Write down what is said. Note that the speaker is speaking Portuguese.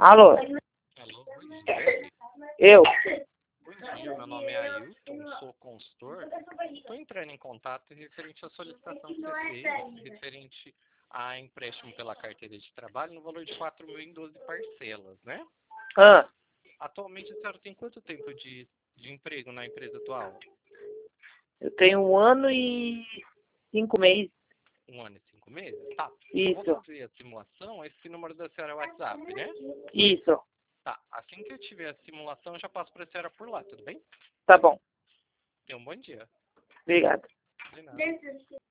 Alô, Alô, bom dia. eu? Bom dia, meu nome é Ailton, sou consultor. Estou entrando em contato referente à solicitação que você fez, referente a empréstimo pela carteira de trabalho no valor de 4 mil em 12 parcelas, né? Ah, Atualmente, a senhora tem quanto tempo de emprego na empresa atual? eu tenho 1 ano e 5 meses. 1 ano e 5 meses? Tá. Eu vou Isso, fazer a simulação. Esse número da senhora é o WhatsApp, né? isso. Tá. Assim que eu tiver a simulação, eu já passo para a senhora por lá, tudo bem? Tá bom. Tenha um bom dia. Obrigado. De nada.